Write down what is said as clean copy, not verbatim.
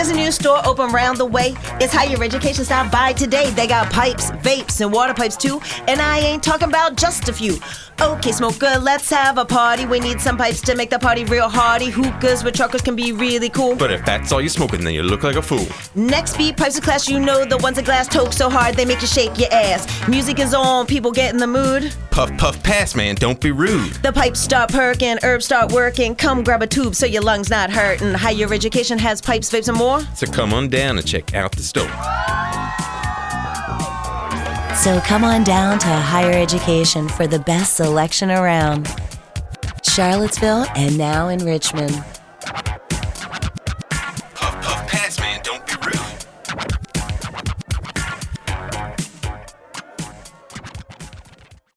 There's a new store open round the way. It's Higher Education. Stop by today. They got pipes, vapes, and water pipes too. And I ain't talking about just a few. Okay, smoker, let's have a party. We need some pipes to make the party real hearty. Hookahs with truckers can be really cool. But if that's all you're smoking, then you look like a fool. Next beat, pipes of class, you know the ones that glass toke so hard they make you shake your ass. Music is on, people get in the mood. Puff, puff, pass, man, don't be rude. The pipes start perking, herbs start working. Come grab a tube so your lungs not hurting. Higher Education has pipes, vapes, and more. So come on down and check out the store. So come on down to Higher Education for the best selection around. Charlottesville and now in Richmond.